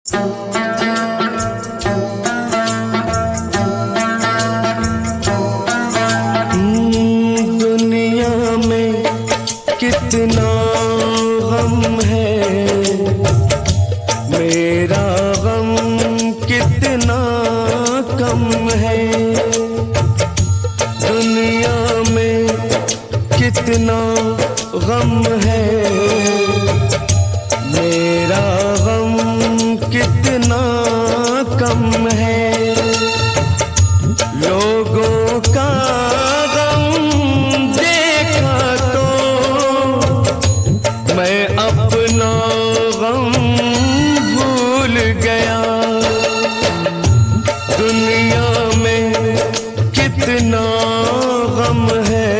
दुनिया में कितना गम है, मेरा गम कितना कम है। दुनिया में कितना गम है, मेरा गम कितना कम है। लोगों का गम देखा तो मैं अपना गम भूल गया। दुनिया में कितना गम है,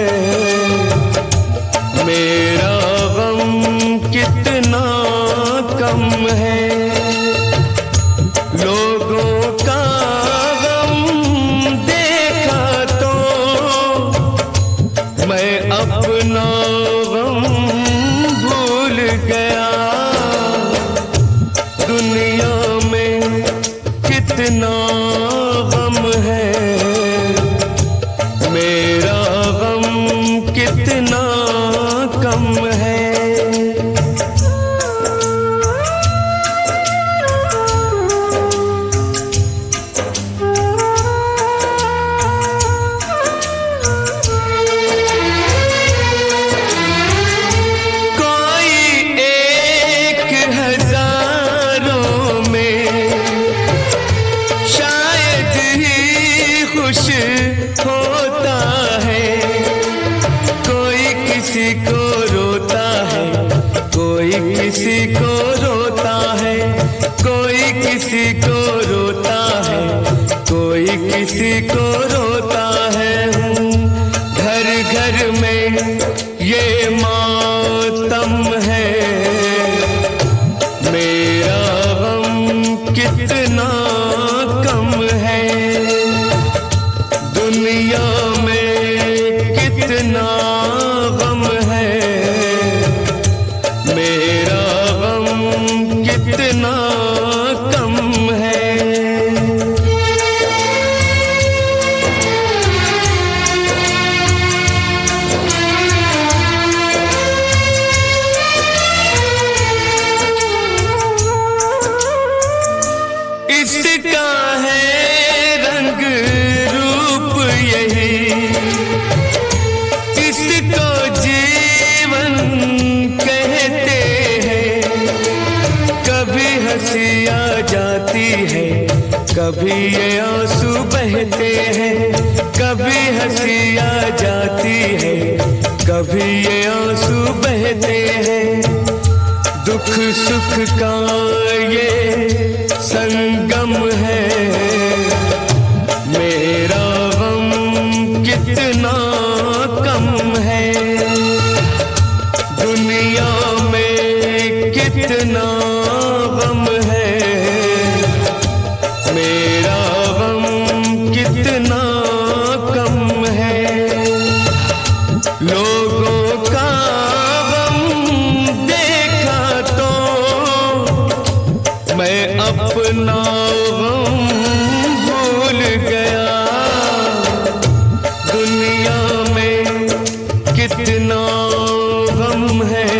मेरा गम कितना कम है। लोगों का गम देखा तो मैं अपना गम भूल गया। दुनिया में कितना गम है, मेरा गम कितना कम है। होता है कोई किसी को रोता है, कोई किसी को रोता है, कोई किसी को रोता है, कोई किसी को रोता है। घर घर में ये मातम है, मेरा गम कितना कम है। दुनिया में कितना गम है, मेरा गम कितना कम है। इसका है रंग यही, इसको जीवन कहते हैं। कभी हंसी आ जाती है, कभी ये आंसू बहते हैं। कभी हंसी आ जाती है, कभी ये आंसू बहते हैं। दुख सुख का ये संगम है, मेरा गम कितना कम है। दुनिया में कितना गम है, मेरा गम कितना कम है। लोगों का गम देखा तो मैं अपना गम भूल गया। दुनिया में कितना गम है,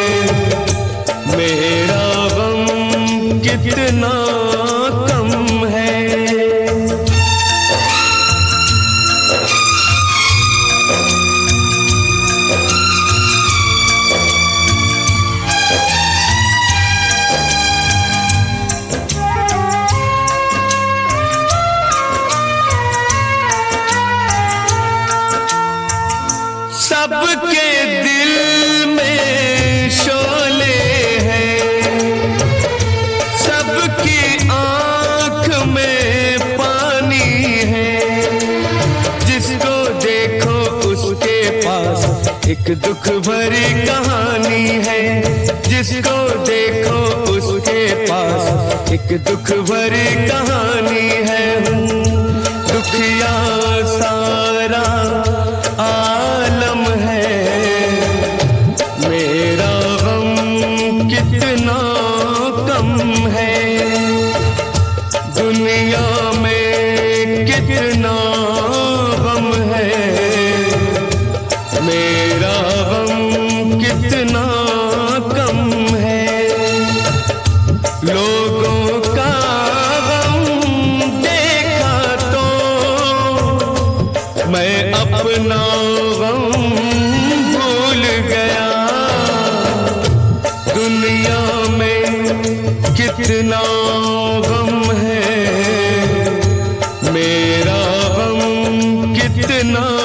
मेरा गम कितना कम है। सबके दिल में शोले हैं, सबकी आँख में पानी है। जिसको देखो उसके पास एक दुख भरी कहानी है। जिसको देखो उसके पास एक दुख भरी कहानी है। दुखिया सारा आलम है, मेरा गम कितना कम है। दुनिया में कितना गम है, मेरा गम कितना कम है। लोगों का गम देखा तो मैं अपना गम भूल गया। दुनिया में कितना गम है, मेरा गम कितना